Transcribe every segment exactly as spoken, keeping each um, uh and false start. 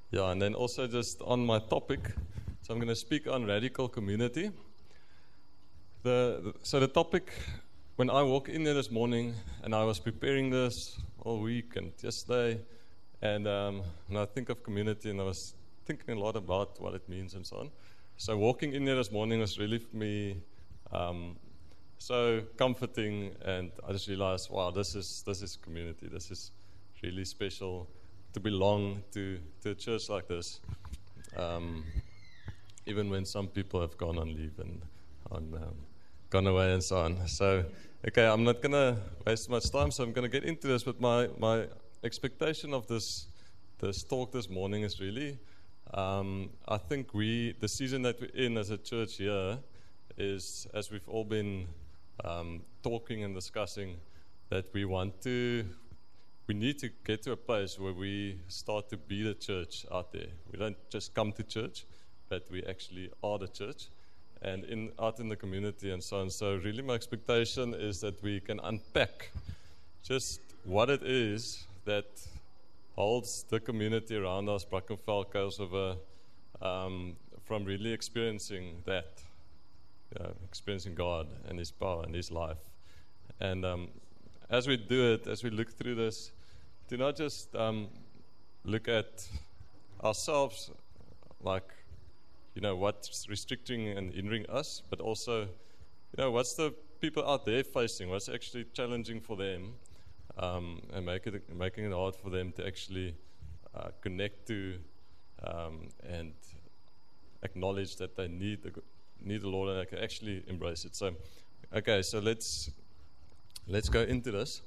Yeah, and then also just on my topic, so I'm going to speak on radical community. The, the so the topic, when I walk in there this morning, and I was preparing this all week and yesterday, and um, and I think of community, and I was thinking a lot about what it means and so on. So walking in there this morning was really for me um, so comforting, and I just realized, wow, this is this is community. This is really special to belong to, to a church like this, um, even when some people have gone on leave and on, um, gone away and so on. So, okay, I'm not going to waste much time, so I'm going to get into this, but my, my expectation of this this talk this morning is really, um, I think we, the season that we're in as a church here is, as we've all been um, talking and discussing, that we want to We need to get to a place where we start to be the church out there. We don't just come to church, but we actually are the church and in out in the community and so on. So really my expectation is that we can unpack just what it is that holds the community around us, Brackenfell, Kosovo, um, from really experiencing that, you know, experiencing God and His power and His life. And um, as we do it, as we look through this, do not just um, look at ourselves like, you know, what's restricting and hindering us, but also, you know, what's the people out there facing, what's actually challenging for them, um, and make it, making it hard for them to actually uh, connect to um, and acknowledge that they need the, need the Lord and they can actually embrace it. So, okay, so let's let's go into this.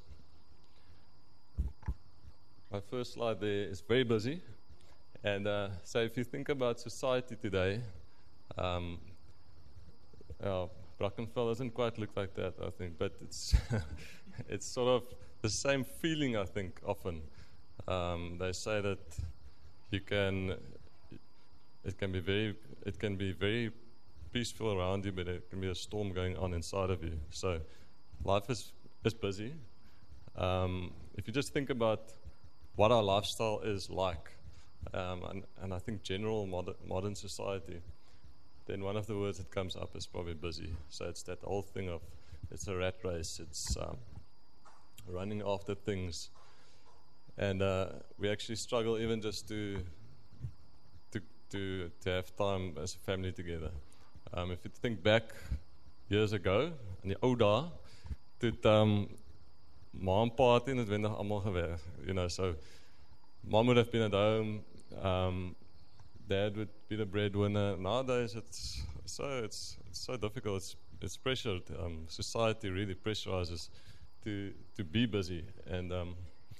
My first slide there is very busy. And uh, so if you think about society today, um, uh, Brackenfell doesn't quite look like that, I think, but it's it's sort of the same feeling, I think, often. Um, they say that you can, it can be very, it can be very peaceful around you, but it can be a storm going on inside of you. So life is, is busy. Um, if you just think about what our lifestyle is like, um, and, and I think general modern, modern society, then one of the words that comes up is probably busy. So it's that whole thing of, it's a rat race, it's um, running after things, and uh, we actually struggle even just to to to to have time as a family together. Um, if you think back years ago, in die ou dae, toe um, ma en pa het nie noodwendig almal gewerk, you know, so mom would have been at home, um, dad would be the breadwinner. Nowadays it's so it's, it's so difficult, it's, it's pressured. Um, society really pressurizes to to be busy, and um,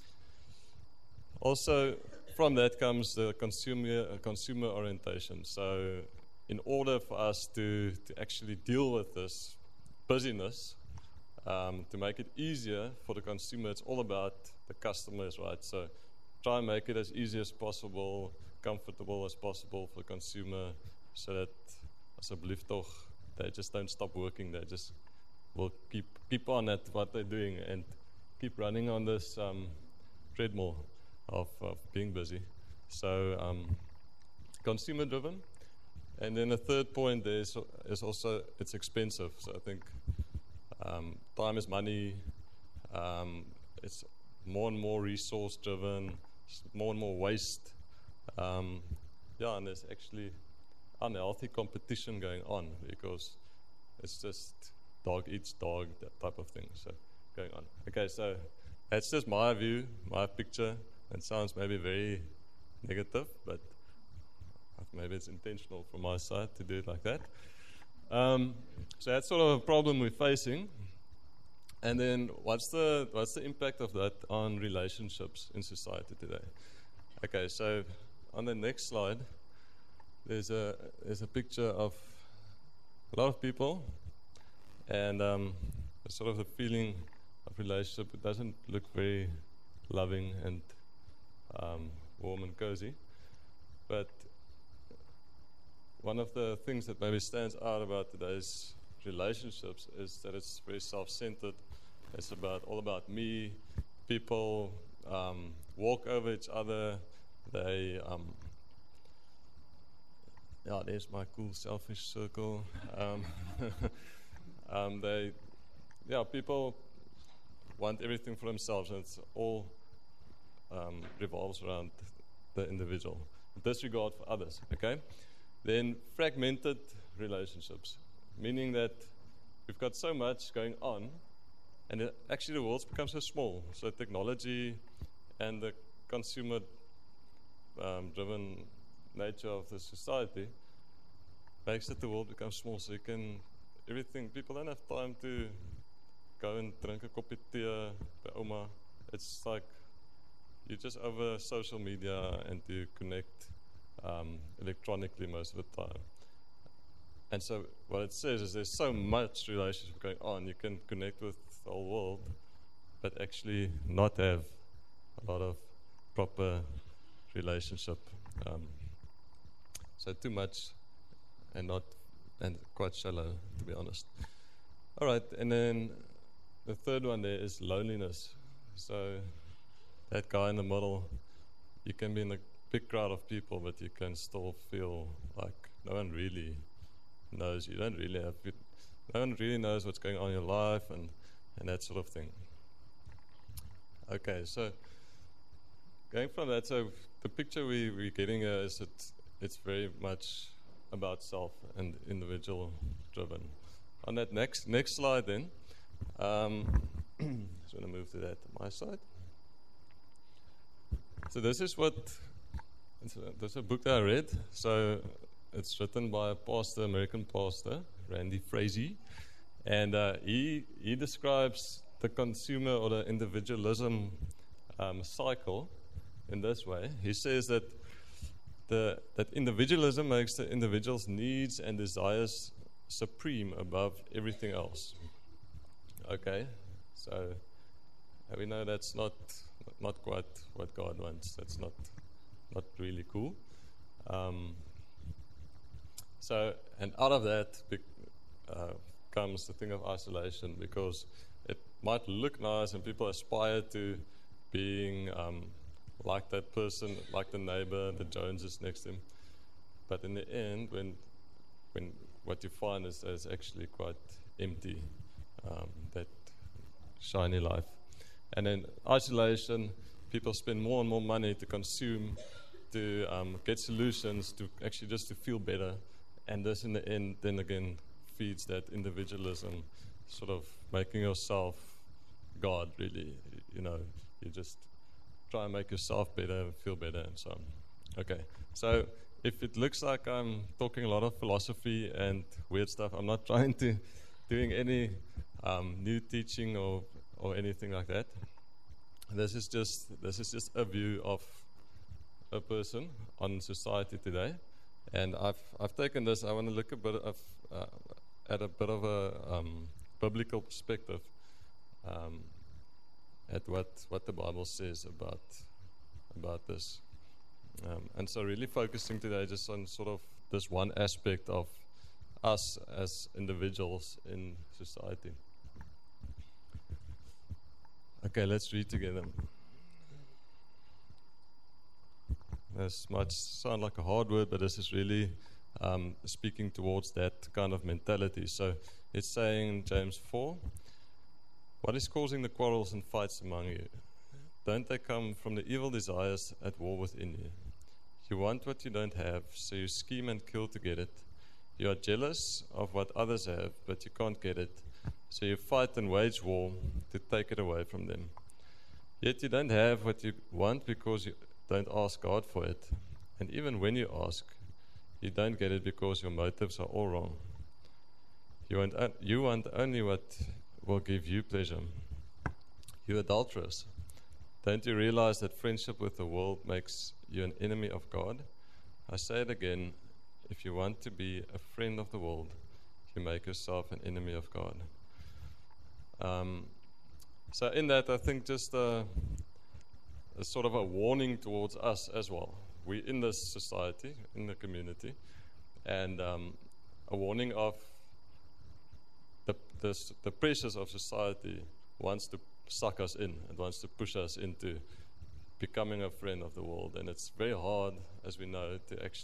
also from that comes the consumer uh, consumer orientation. So in order for us to, to actually deal with this busyness, Um, to make it easier for the consumer, it's all about the customers, right? So try and make it as easy as possible, comfortable as possible for the consumer, so that, asseblief tog, they just don't stop working. They just will keep keep on at what they're doing and keep running on this um, treadmill of, of being busy. So um, consumer-driven. And then the third point there is, is also it's expensive. So I think Um, time is money. Um, it's more and more resource driven, more and more waste. Um, yeah, and there's actually unhealthy competition going on because it's just dog eats dog, that type of thing. So going on. Okay, so that's just my view, my picture. It sounds maybe very negative, but maybe it's intentional from my side to do it like that. Um, so that's sort of a problem we're facing. And then what's the what's the impact of that on relationships in society today? Okay, so on the next slide, there's a there's a picture of a lot of people, and um, sort of the feeling of relationship. It doesn't look very loving and um, warm and cozy, but one of the things that maybe stands out about today's relationships is that it's very self-centered. It's about all about me. People um, walk over each other. They um, yeah, there's my cool selfish circle. Um, um, they, yeah, people want everything for themselves, and it's all um, revolves around the individual. Disregard for others, okay? Then fragmented relationships, meaning that we've got so much going on, and it, actually the world's become so small. So technology and the consumer um, driven nature of the society makes that the world becomes small. So you can, everything, people don't have time to go and drink a koppie tea by oma. It's like you're just over social media and you connect um, electronically most of the time. And so what it says is there's so much relationship going on. You can connect with the whole world, but actually not have a lot of proper relationship. Um, so too much and not and quite shallow, to be honest. All right, and then the third one there is loneliness. So that guy in the middle, you can be in a big crowd of people, but you can still feel like no one really knows. You don't really have, no one really knows what's going on in your life and, and that sort of thing. Okay, so going from that, so the picture we, we're getting here is that it's very much about self and individual driven. On that next next slide then, um, just want to move to that, my side. So this is what, it's a, this is a book that I read. So it's written by a pastor, American pastor, Randy Frazee. And uh, he, he describes the consumer or the individualism um, cycle in this way. He says that the, that individualism makes the individual's needs and desires supreme above everything else. Okay, so we know that's not not quite what God wants. That's not not really cool. Um, so, and out of that uh, comes the thing of isolation, because it might look nice and people aspire to being um, like that person, like the neighbor, the Joneses next to him. But in the end, when when what you find is, is actually quite empty, um, that shiny life. And then isolation, people spend more and more money to consume, to um, get solutions, to actually just to feel better. And this in the end, then again, feeds that individualism, sort of making yourself God, really. You know, you just try and make yourself better, feel better, and so on. Okay, so if it looks like I'm talking a lot of philosophy and weird stuff, I'm not trying to doing any um, new teaching or or anything like that. This is just this is just a view of a person on society today, and I've I've taken this. I want to look a bit of uh, at a bit of a um, biblical perspective um, at what what the Bible says about about this. Um, and so really focusing today just on sort of this one aspect of us as individuals in society. Okay, let's read together. This might sound like a hard word, but this is really um, speaking towards that kind of mentality. So it's saying in James four, what is causing the quarrels and fights among you? Don't they come from the evil desires at war within you? You want what you don't have, so you scheme and kill to get it. You are jealous of what others have, but you can't get it, so you fight and wage war to take it away from them. Yet you don't have what you want because you don't ask God for it. And even when you ask, you don't get it because your motives are all wrong. You want, uh, you want only what will give you pleasure. You adulterous. Don't you realize that friendship with the world makes you an enemy of God? I say it again, if you want to be a friend of the world, you make yourself an enemy of God. Um, so in that, I think just a, a sort of a warning towards us as well. We're in this society, in the community, and um, a warning of the, the, the pressures of society wants to suck us in. It wants to push us into becoming a friend of the world. And it's very hard, as we know, to actually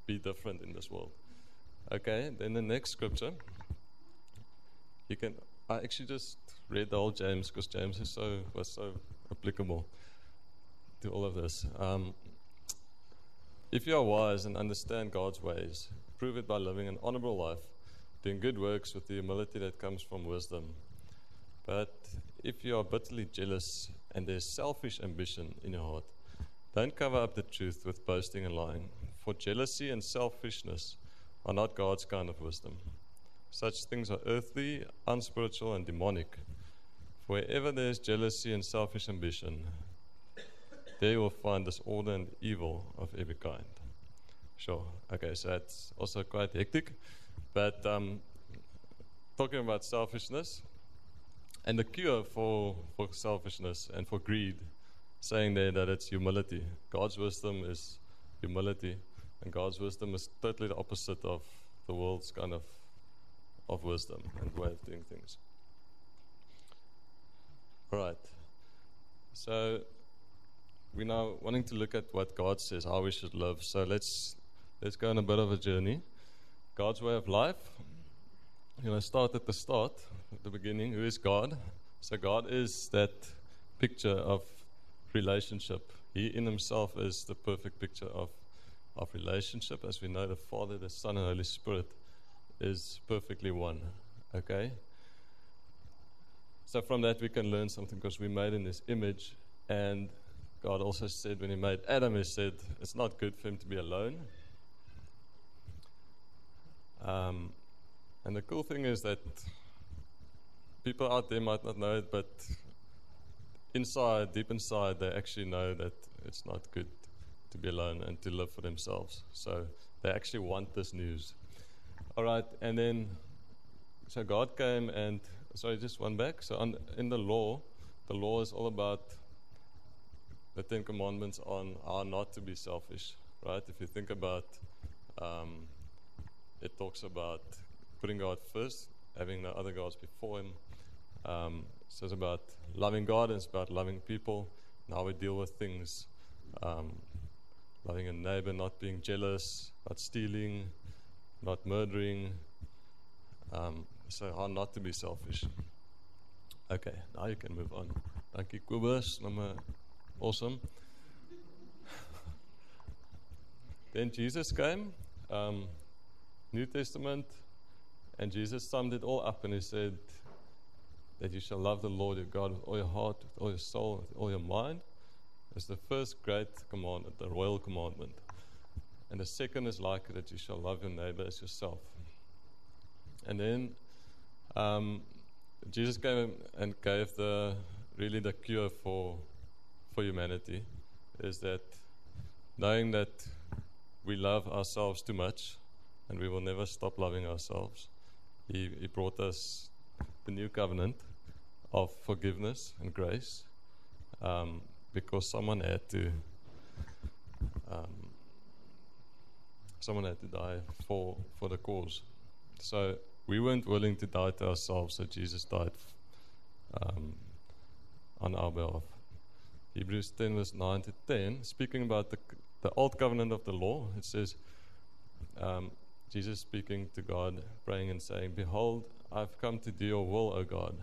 be different in this world. Okay, then the next scripture. You can. I actually just read the whole James because James is so was so applicable to all of this. Um, if you are wise and understand God's ways, prove it by living an honorable life, doing good works with the humility that comes from wisdom. But if you are bitterly jealous and there's selfish ambition in your heart, don't cover up the truth with boasting and lying. For jealousy and selfishness are not God's kind of wisdom. Such things are earthly, unspiritual, and demonic. For wherever there is jealousy and selfish ambition, there you will find disorder and evil of every kind. Sure. Okay, so that's also quite hectic. But um, talking about selfishness and the cure for, for selfishness and for greed, saying there that it's humility. God's wisdom is humility, and God's wisdom is totally the opposite of the world's kind of, of wisdom and way of doing things. All right. So we're now wanting to look at what God says, how we should live. So let's let's go on a bit of a journey. God's way of life. You know, start at the start, at the beginning. Who is God? So God is that picture of relationship. He in himself is the perfect picture of, of relationship. As we know, the Father, the Son, and Holy Spirit is perfectly one. Okay? So from that we can learn something because we're made in this image, and God also said when he made Adam, he said it's not good for him to be alone. Um, and the cool thing is that people out there might not know it, but inside, deep inside, they actually know that it's not good to be alone and to live for themselves. So they actually want this news. All right, and then, so God came and, sorry, just one back. So on, in the law, the law is all about the Ten Commandments on how not to be selfish, right? If you think about, um, it talks about putting God first, having no other gods before him. Um, so it's about loving God, and it's about loving people, and how we deal with things. Um, loving a neighbor, not being jealous, not stealing, not murdering. Um, so how not to be selfish. Okay, now you can move on. Thank you, Kobus. Nummer awesome. Then Jesus came, um, New Testament, and Jesus summed it all up, and he said that you shall love the Lord your God with all your heart, with all your soul, with all your mind. It's the first great commandment, the royal commandment. And the second is like it, that you shall love your neighbor as yourself. And then um, Jesus came and gave the really the cure for for humanity, is that knowing that we love ourselves too much and we will never stop loving ourselves, he, he brought us the new covenant of forgiveness and grace, um, because someone had to um, someone had to die for, for the cause. So we weren't willing to die to ourselves, so Jesus died um, on our behalf. Hebrews ten verse nine to ten, speaking about the the old covenant of the law, it says, um, Jesus speaking to God, praying and saying, "Behold, I've come to do your will, O God."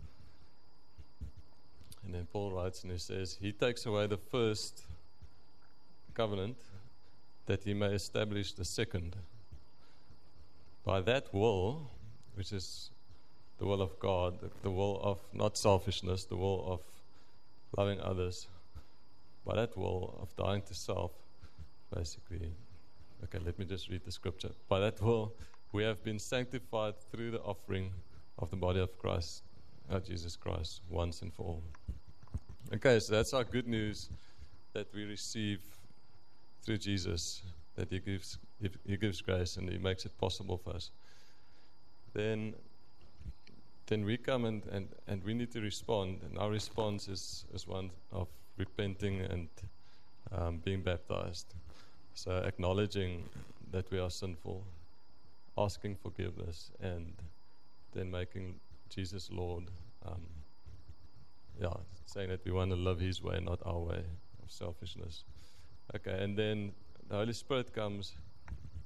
And then Paul writes and he says, he takes away the first covenant that he may establish the second. By that will, which is the will of God, the will of not selfishness, the will of loving others, by that will of dying to self, basically. Okay, let me just read the scripture. By that will, we have been sanctified through the offering of the body of Christ, uh, Jesus Christ, once and for all. Okay, so that's our good news that we receive through Jesus, that He gives He, he gives grace and He makes it possible for us. Then, then we come and, and, and we need to respond, and our response is, is one of repenting and um, being baptized. So acknowledging that we are sinful, asking forgiveness, and then making Jesus Lord. Um, yeah, saying that we want to live His way, not our way of selfishness. Okay, and then the Holy Spirit comes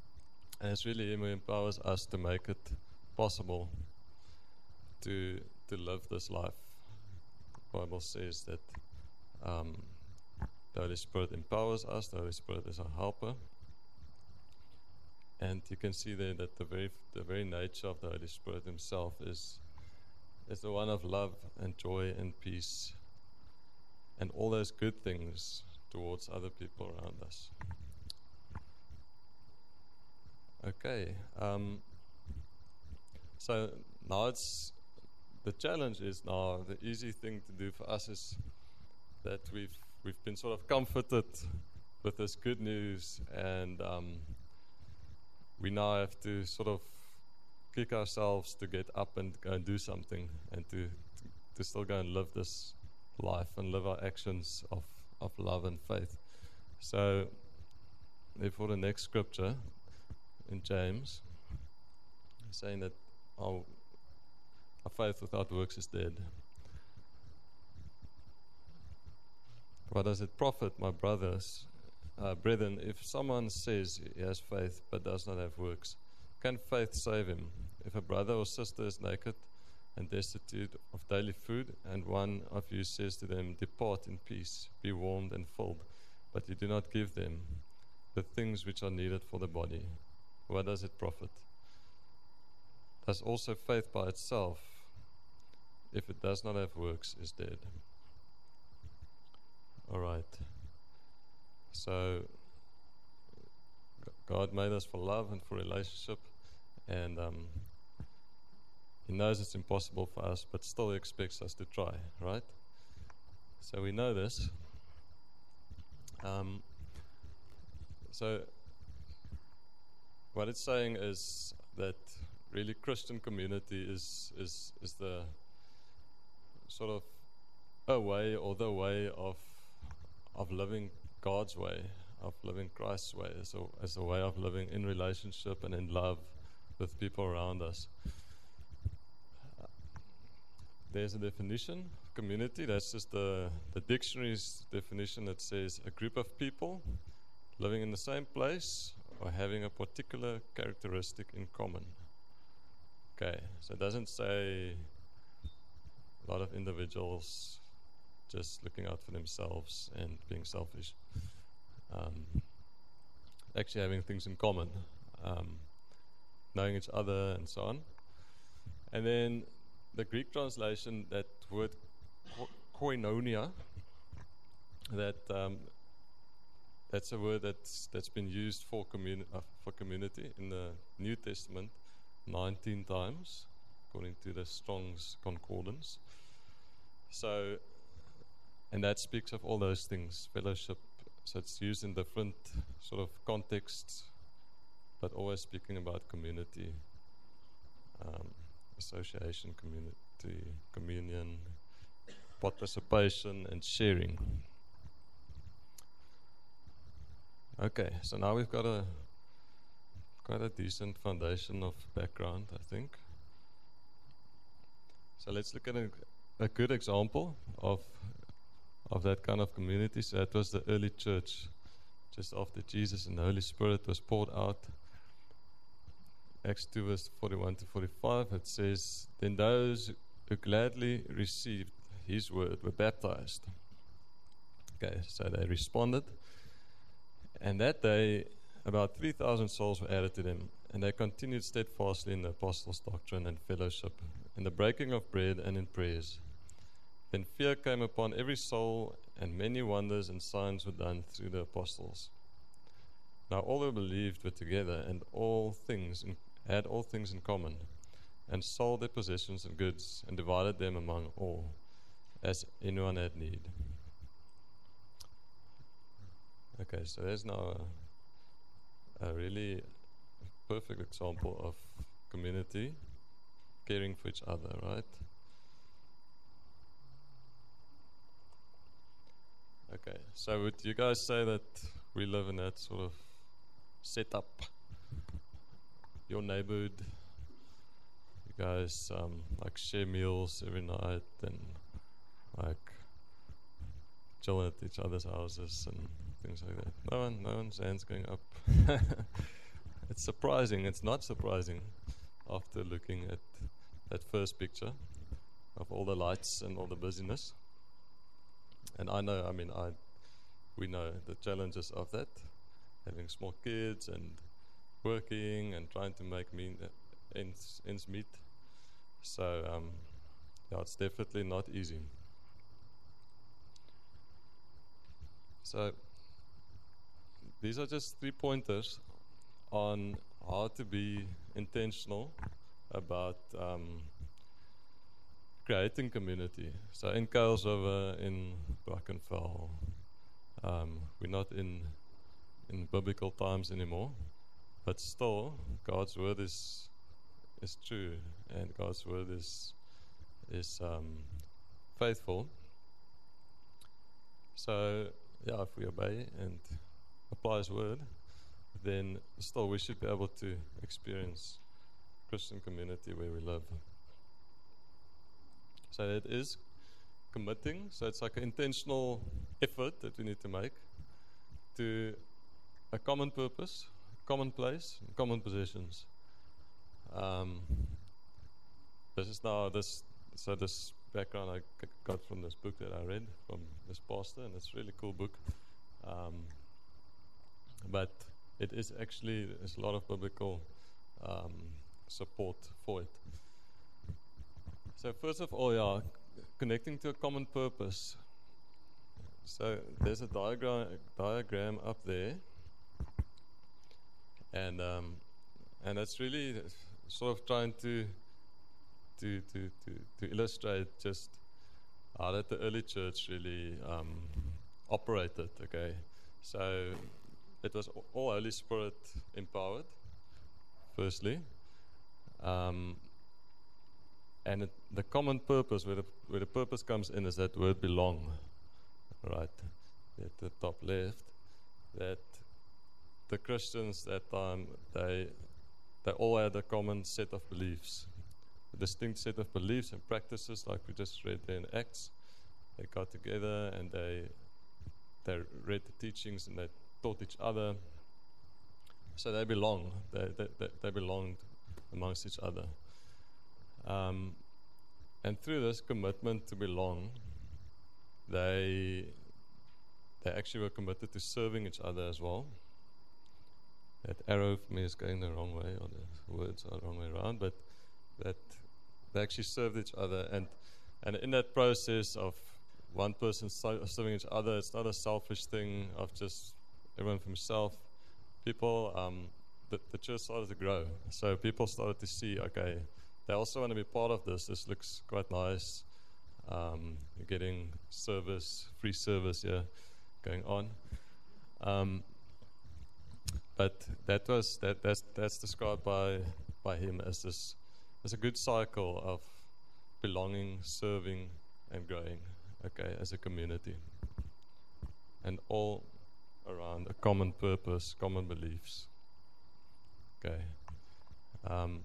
And it's really Him who empowers us to make it possible to to live this life. The Bible says that um, the Holy Spirit empowers us. The Holy Spirit is a helper. And you can see there that the very the very nature of the Holy Spirit Himself is is the one of love and joy and peace and all those good things towards other people around us. Okay, um, so now it's the challenge is now the easy thing to do for us is that we've we've been sort of comforted with this good news, and um, we now have to sort of kick ourselves to get up and go and do something, and to to, to still go and live this life and live our actions of, of love and faith. So, therefore, the next scripture in James, saying that our, our faith without works is dead. What does it profit, my brothers, uh, brethren, if someone says he has faith but does not have works? Can faith save him? If a brother or sister is naked and destitute of daily food, and one of you says to them, "Depart in peace, be warmed and filled," but you do not give them the things which are needed for the body, what does it profit? Thus also faith by itself, if it does not have works, is dead. All right. So God made us for love and for relationship, and um, He knows it's impossible for us, but still He expects us to try, right? So we know this. Um, so what it's saying is that really Christian community is is is the sort of a way or the way of of living God's way, of living Christ's way, as a, as a way of living in relationship and in love with people around us. There's a definition, community, that's just the, the dictionary's definition that says a group of people living in the same place or having a particular characteristic in common. Okay, so it doesn't say a lot of individuals just looking out for themselves and being selfish. Um, actually having things in common, um, knowing each other and so on. And then the Greek translation, that word koinonia, that um, that's a word that's that's been used for communi- uh, for community in the New Testament nineteen times, according to the Strong's Concordance. So, and that speaks of all those things, fellowship. So it's used in different sort of contexts, but always speaking about community, um, association, community, communion, participation, and sharing. Okay, so now we've got a quite a decent foundation of background, I think. So let's look at a, a good example of of that kind of community. So that was the early church, just after Jesus and the Holy Spirit was poured out. Acts two verse forty-one to forty-five, it says, "Then those who gladly received His word were baptized." Okay, so they responded. And that day, about three thousand souls were added to them, and they continued steadfastly in the apostles' doctrine and fellowship, in the breaking of bread and in prayers. Then fear came upon every soul, and many wonders and signs were done through the apostles. Now all who believed were together, and all things in, had all things in common, and sold their possessions and goods, and divided them among all, as anyone had need. Okay, so there's now a, a really perfect example of community caring for each other, right? Okay, so would you guys say that we live in that sort of setup? Your neighborhood, you guys um, like share meals every night and like chill at each other's houses and things like that. No one, no one's hands going up. it's surprising. It's not surprising after looking at that first picture of all the lights and all the busyness. And I know, I mean, I we know the challenges of that, having small kids and working and trying to make mean, uh, ends, ends meet. So, um, yeah, it's definitely not easy. So, these are just three pointers on how to be intentional about um, creating community. So in Kuilsriver, in Brackenfell, um, we're not in in biblical times anymore, but still God's word is is true, and God's word is is um, faithful. So yeah, if we obey and apply His word, then still we should be able to experience Christian community where we live. So it is committing, so it's like an intentional effort that we need to make to a common purpose, common place, common possessions. Um, this is now this, so this background I g- got from this book that I read from this pastor, and it's a really cool book. Um, but it is actually, there's a lot of biblical um, support for it. So first of all, yeah, connecting to a common purpose. So there's a diagram diagram up there, and um, and it's really sort of trying to to to to, to illustrate just how that the early church really um, operated. Okay, so it was all Holy Spirit empowered. Firstly. Um, And it, the common purpose, where the, where the purpose comes in, is that word belong, right, at the top left, that the Christians that time, they, they all had a common set of beliefs, a distinct set of beliefs and practices, like we just read there in Acts. They got together and they, they read the teachings and they taught each other. So they belong, they, they, they, they belonged amongst each other. Um, and through this commitment to belong, they they actually were committed to serving each other as well. That arrow for me is going the wrong way, or the words are the wrong way around, but that they actually served each other. And, and in that process of one person serving each other, it's not a selfish thing of just everyone for himself. People, um, the, the church started to grow. So people started to see, okay, they also want to be part of this. This looks quite nice. Um, you're getting service, free service here going on. Um, but that was that that's that's described by by him as this as a good cycle of belonging, serving, and growing. Okay, as a community, and all around a common purpose, common beliefs. Okay. Um,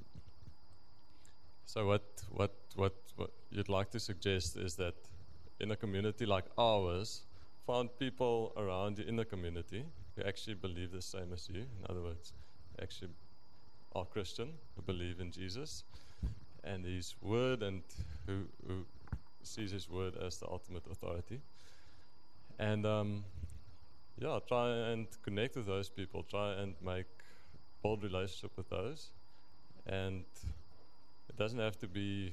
So what, what what what you'd like to suggest is that in a community like ours, find people around you in the community who actually believe the same as you. In other words, actually are Christian, who believe in Jesus and His Word, and who, who sees His Word as the ultimate authority. And um, yeah, try and connect with those people. Try and make build relationship with those, and it doesn't have to be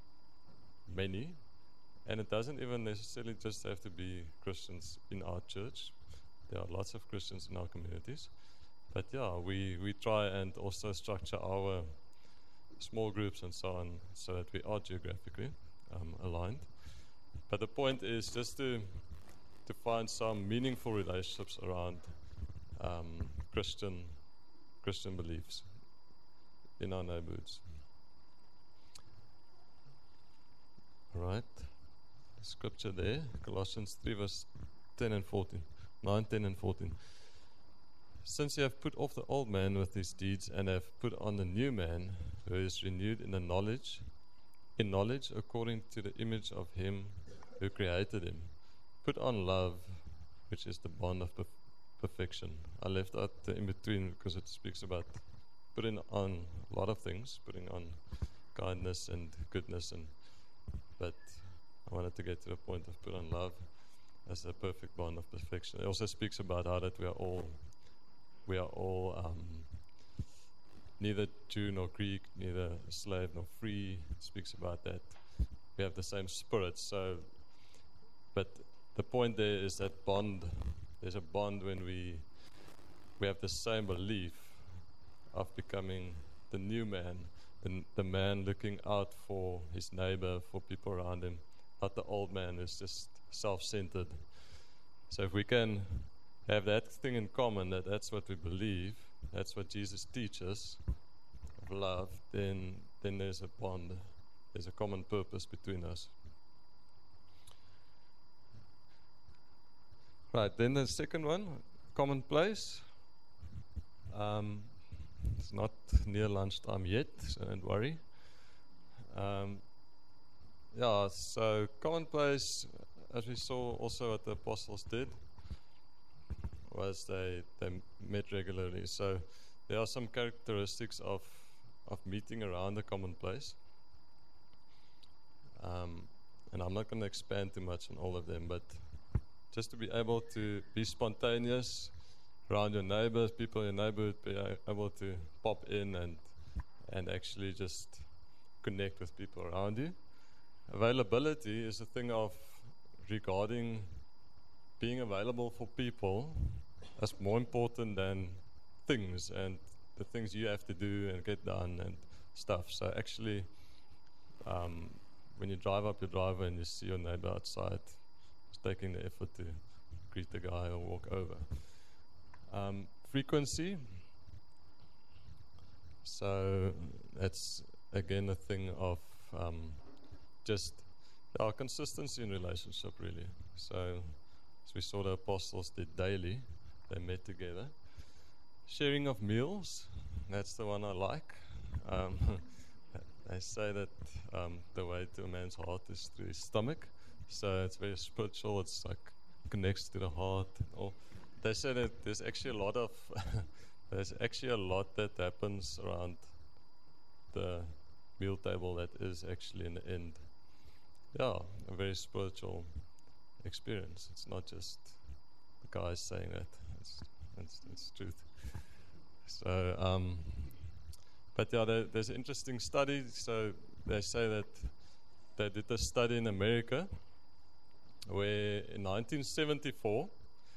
many, and it doesn't even necessarily just have to be Christians in our church. There are lots of Christians in our communities. But yeah, we, we try and also structure our small groups and so on so that we are geographically um, aligned. But the point is just to to find some meaningful relationships around um, Christian Christian beliefs in our neighborhoods. Right, scripture there, Colossians three verse ten and fourteen, nine, ten and fourteen. Since you have put off the old man with his deeds and have put on the new man, who is renewed in the knowledge, in knowledge according to the image of him who created him. Put on love, which is the bond of perf- perfection. I left out the in between because it speaks about putting on a lot of things, putting on kindness and goodness, and but I wanted to get to the point of put on love as the perfect bond of perfection. It also speaks about how that we are all, we are all um, neither Jew nor Greek, neither slave nor free. It speaks about that. We have the same spirit. So, but the point there is that bond. There's a bond when we we have the same belief of becoming the new man, the, the man looking out for his neighbor, for people around him, not the old man who's just self-centered. So if we can have that thing in common, that that's what we believe, that's what Jesus teaches, of love, then then there's a bond, there's a common purpose between us. Right, then the second one, commonplace. Um, it's not near lunchtime yet, so don't worry. Um, yeah, so commonplace, as we saw also what the apostles did, was they, they met regularly. So there are some characteristics of, of meeting around the commonplace. Um, and I'm not going to expand too much on all of them, but just to be able to be spontaneous around your neighbors, people in your neighborhood, be able to pop in and and actually just connect with people around you. Availability is a thing of regarding being available for people as more important than things and the things you have to do and get done and stuff. So actually, um, when you drive up your driveway and you see your neighbor outside, taking the effort to greet the guy or walk over. Um, frequency. So that's again a thing of um, just our consistency in relationship, really. So as we saw the apostles did daily, they met together. Sharing of meals, that's the one I like. Um, they say that um, the way to a man's heart is through his stomach. So it's very spiritual. It's like connects to the heart. Or they say that there's actually a lot of there's actually a lot that happens around the meal table that is actually in the end, yeah, a very spiritual experience. It's not just the guys saying that. It's it's, it's truth. So, um, but yeah, there, there's an interesting study. So they say that they did a study in America, where in nineteen seventy-four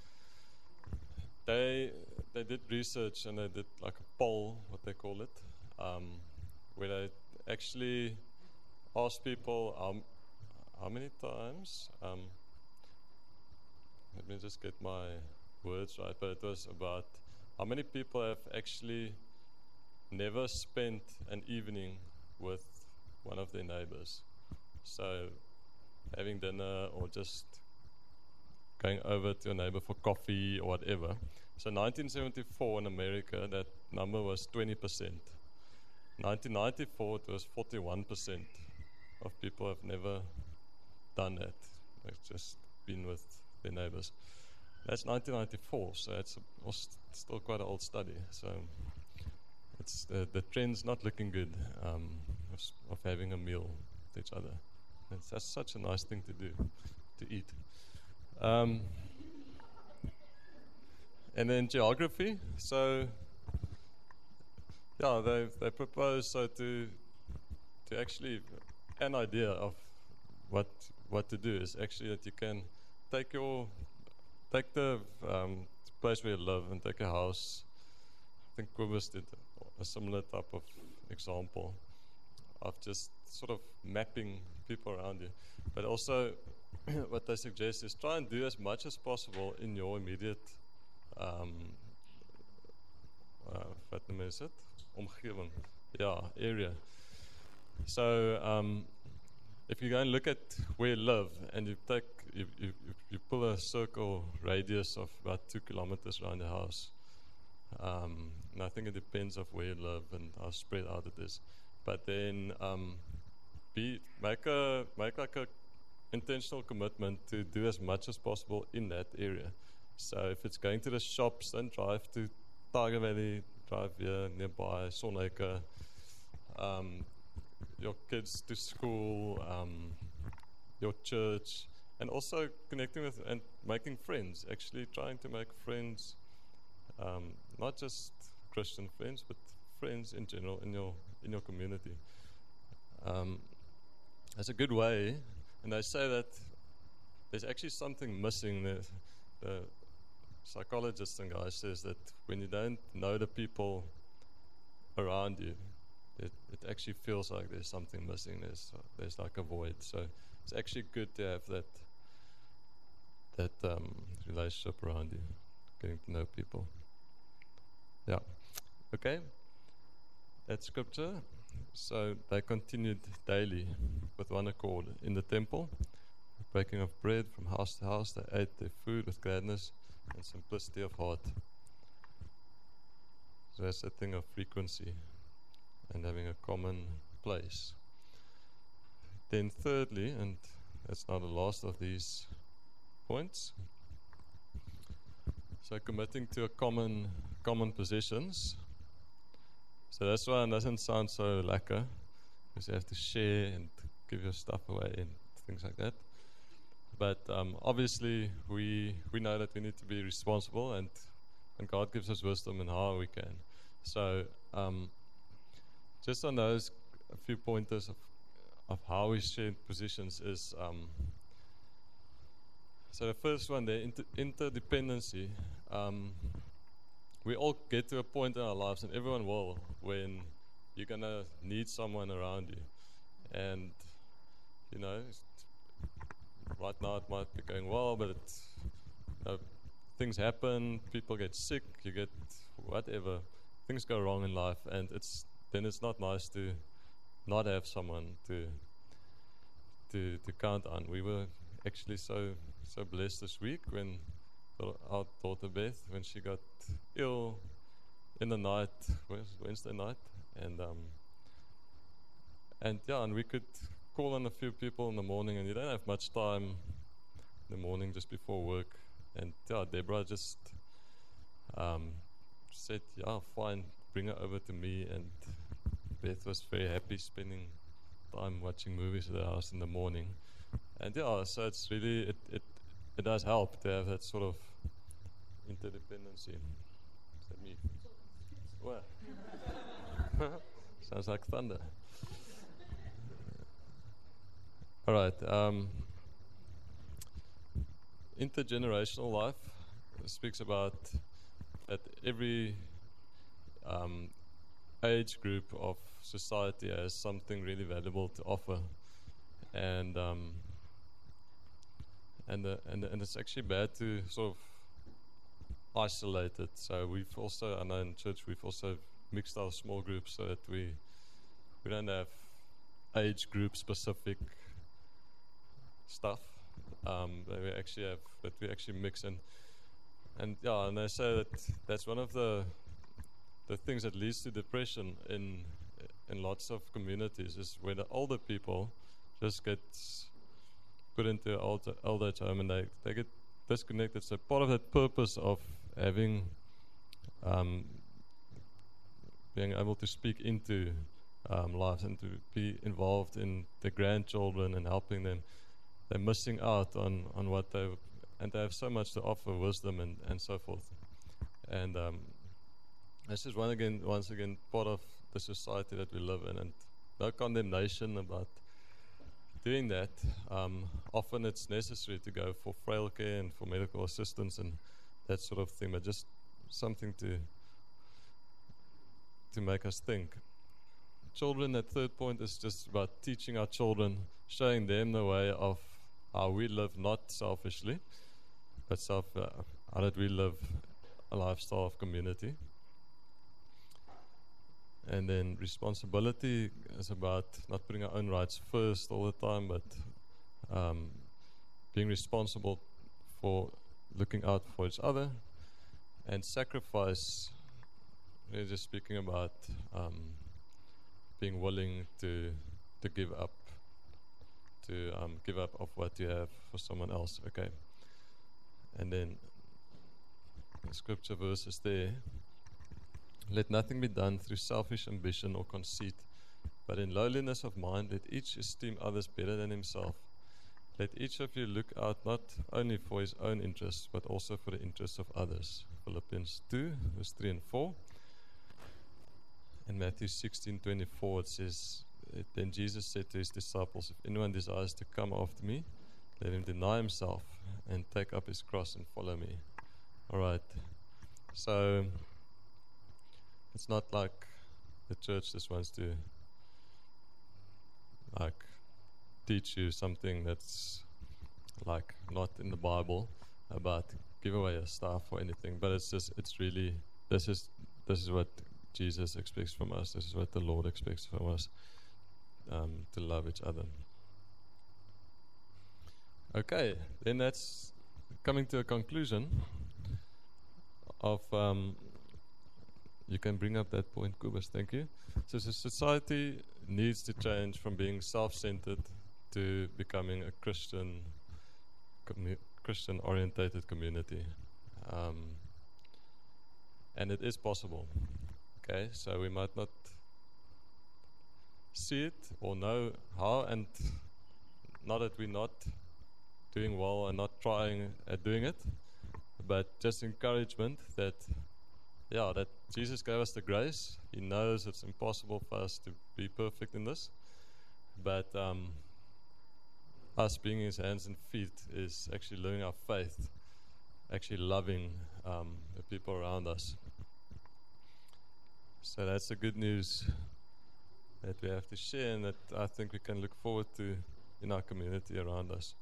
they they did research and they did like a poll, what they call it, um, where they actually asked people um, how many times. Um, let me just get my words right, but it was about how many people have actually never spent an evening with one of their neighbors. So having dinner or just going over to your neighbor for coffee or whatever. So nineteen seventy-four in America, that number was twenty percent. nineteen ninety-four, it was forty-one percent of people have never done that. They've just been with their neighbors. That's nineteen ninety-four, so it's a, still quite an old study. So it's the, the trend's not looking good um, of, of having a meal with each other. It's, that's such a nice thing to do, to eat. Um, and then geography. So, yeah, they they propose so to to actually an idea of what what to do is actually that you can take your take the um, place where you live and take a house. I think Kobus did a similar type of example of just sort of mapping people around you. But also, what they suggest is try and do as much as possible in your immediate um, uh, wat noem is it? Omgewing. Yeah, area. So, um, if you go and look at where you live and you take, you, you, you pull a circle radius of about two kilometers around the house, um, and I think it depends of where you live and how spread out it is. But then, um, be make a make like a intentional commitment to do as much as possible in that area. So if it's going to the shops, then drive to Tiger Valley, drive here nearby, Sonneke, um, your kids to school, um, your church, and also connecting with and making friends, actually trying to make friends, um, not just Christian friends, but friends in general in your in your community. Um, that's a good way, and they say that there's actually something missing. The, the psychologist and guy says that when you don't know the people around you, it, it actually feels like there's something missing. There's there's like a void. So it's actually good to have that that um, relationship around you, getting to know people. Yeah. Okay. That's scripture. So they continued daily with one accord in the temple, breaking of bread from house to house. They ate their food with gladness and simplicity of heart. So that's a thing of frequency and having a common place. Then thirdly, and that's now the last of these points, so committing to a common common possessions. So that's why it doesn't sound so lekker, because you have to share and give your stuff away and things like that. But um, obviously we we know that we need to be responsible, and, and God gives us wisdom in how we can. So um, just on those, a few pointers of, of how we share positions is, um, so the first one, the inter- interdependency. Um, we all get to a point in our lives, and everyone will, when you're going to need someone around you. And, you know, right now it might be going well, but it, you know, things happen, people get sick, you get whatever, things go wrong in life, and it's then it's not nice to not have someone to to to count on. We were actually so so blessed this week when our daughter Beth, when she got ill in the night, Wednesday night, and um, and yeah, and we could call on a few people in the morning, and you don't have much time in the morning just before work, and yeah, Deborah just um, said, yeah, fine, bring her over to me, and Beth was very happy spending time watching movies at the house in the morning, and yeah, so it's really it it it does help to have that sort of interdependency. Is that me? What? Sounds like thunder. All right. Um, intergenerational life speaks about that every um, age group of society has something really valuable to offer, and um, and, the, and the, and it's actually bad to sort of isolate it. So we've also, I know in church, we've also mixed our small groups so that we we don't have age group specific stuff. Um, that we actually have that we actually mix in, and yeah, and they say that that's one of the the things that leads to depression in in lots of communities is when the older people just get put into old old age home and they they get disconnected. So part of that purpose of having um, being able to speak into um, lives and to be involved in the grandchildren and helping them, they're missing out on, on what they and they have so much to offer, wisdom and, and so forth. And um, this is one again once again part of the society that we live in, and no condemnation about doing that. Um, often it's necessary to go for frail care and for medical assistance and that sort of thing, but just something to to make us think. Children, that third point is just about teaching our children, showing them the way of how we live, not selfishly, but self, uh, how that we live a lifestyle of community. And then responsibility is about not putting our own rights first all the time, but um, being responsible for looking out for each other. And sacrifice, we're just speaking about um, being willing to to give up, to um, give up of what you have for someone else. Okay. And then the scripture verses there. Let nothing be done through selfish ambition or conceit, but in lowliness of mind let each esteem others better than himself. Let each of you look out not only for his own interests, but also for the interests of others. Philippians two, verse three and four. In Matthew sixteen twenty-four, it says, Then Jesus said to his disciples, If anyone desires to come after me, let him deny himself and take up his cross and follow me. Alright, so it's not like the church just wants to like teach you something that's like not in the Bible about give away your stuff or anything, but it's just it's really this is this is what Jesus expects from us. This is what the Lord expects from us, um, to love each other. Okay, then that's coming to a conclusion of um, you can bring up that point, Kubas, thank you. So the society needs to change from being self-centered to becoming a Christian commu- Christian orientated community, um, and it is possible. Okay, so we might not see it or know how, and not that we're not doing well and not trying at doing it, but just encouragement that, yeah, that Jesus gave us the grace. He knows it's impossible for us to be perfect in this, but um, us being His hands and feet is actually learning our faith, actually loving um, the people around us. So that's the good news that we have to share, and that I think we can look forward to in our community around us.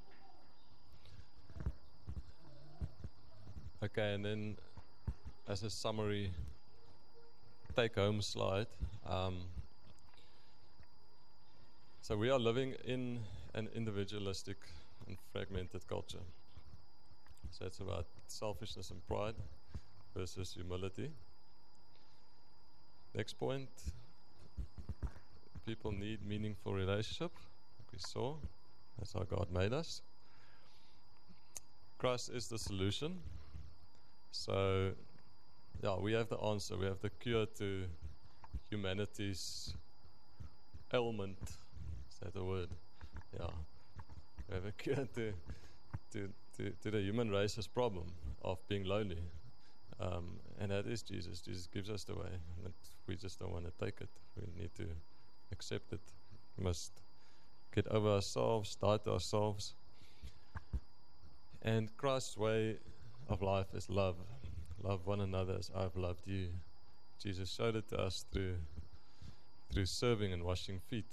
Okay, and then as a summary take-home slide, um, so we are living in an individualistic and fragmented culture. So it's about selfishness and pride versus humility. Next point, people need meaningful relationship, like we saw. That's how God made us. Christ is the solution. So, yeah, we have the answer. We have the cure to humanity's ailment. Is that a word? Yeah. We have a cure to to, to, to the human race's problem of being lonely. Um, and that is Jesus. Jesus gives us the way. But we just don't want to take it. We need to accept it. We must get over ourselves, die to ourselves. And Christ's way of life is love. Love one another as I've loved you. Jesus showed it to us through through serving and washing feet.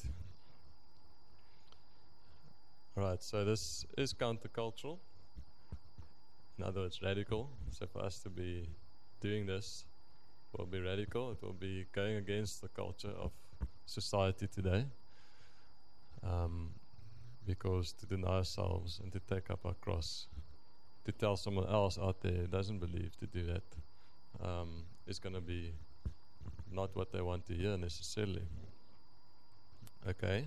Alright, so this is countercultural. In other words, radical. So for us to be doing this will be radical. It will be going against the culture of society today. Um, because to deny ourselves and to take up our cross, to tell someone else out there who doesn't believe to do that, um, is going to be not what they want to hear necessarily. Okay.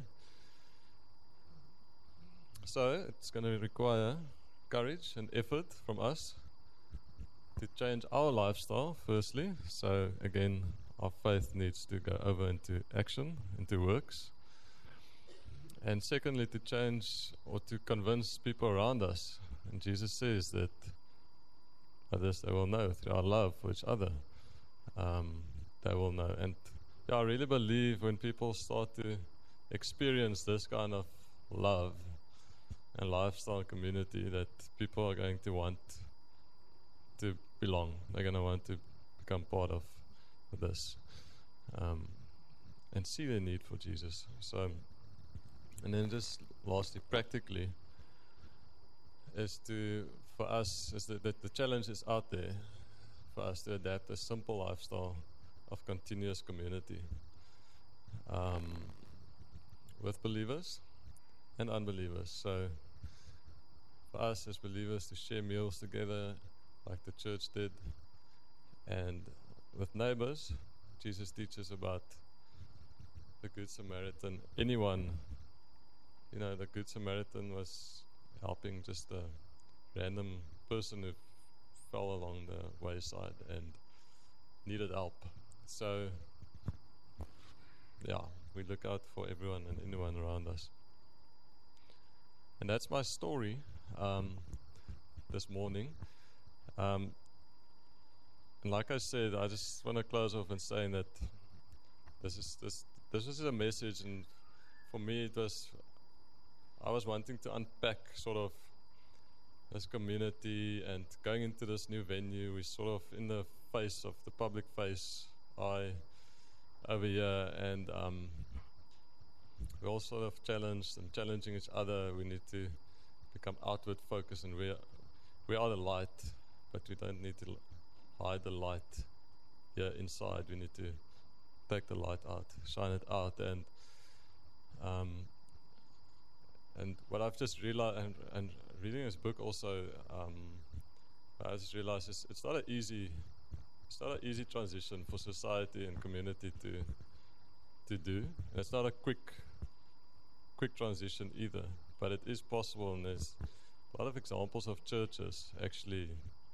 So it's going to require courage and effort from us to change our lifestyle, firstly. So again, our faith needs to go over into action, into works. And secondly, to change or to convince people around us. And Jesus says that others they will know through our love for each other. Um, they will know. And yeah, I really believe when people start to experience this kind of love and lifestyle community, that people are going to want to belong. They're going to want to become part of this, um, and see the need for Jesus. So, and then just lastly, practically, is to for us is that, that the challenge is out there for us to adapt a simple lifestyle of continuous community um, with believers and unbelievers. So for us as believers to share meals together like the church did, and with neighbors, Jesus teaches about the Good Samaritan. Anyone, you know, the Good Samaritan was helping just a random person who fell along the wayside, and needed help. So, yeah, we look out for everyone and anyone around us. And that's my story um, this morning. Um, and like I said, I just want to close off and saying that this is this this is a message, and for me it was I was wanting to unpack sort of this community and going into this new venue. We're sort of in the face of the public face eye over here, and um, we're all sort of challenged and challenging each other. We need to become outward focused, and we are, we are the light, but we don't need to hide the light here inside. We need to take the light out, shine it out, and um, and what I've just realized, and, and reading this book also, um, I just realized it's, it's not an easy, it's not an easy transition for society and community to to do. And it's not a quick, quick transition either, but it is possible, and there's a lot of examples of churches actually.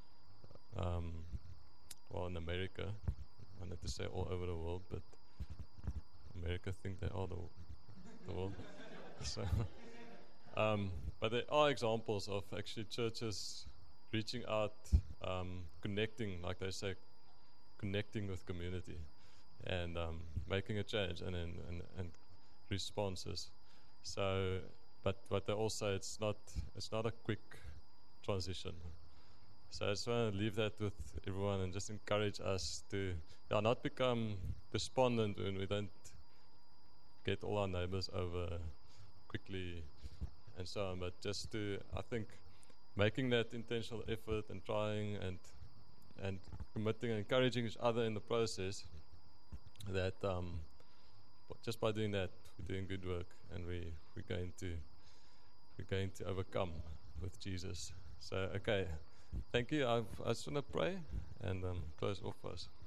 Um, well, in America, I wanted to say all over the world, but America think they are the, the world. So, um, but there are examples of actually churches reaching out, um, connecting, like they say, connecting with community, and um, making a change, and and, and and responses. So, but what they all say, it's not it's not a quick transition. So I just want to leave that with everyone and just encourage us to yeah, not become despondent when we don't get all our neighbors over quickly and so on, but just to, I think, making that intentional effort and trying and and committing and encouraging each other in the process, that um, just by doing that, we're doing good work, and we, we're going to we're going to overcome with Jesus. So, okay. Thank you. I've, I just want to pray and um, close off for us.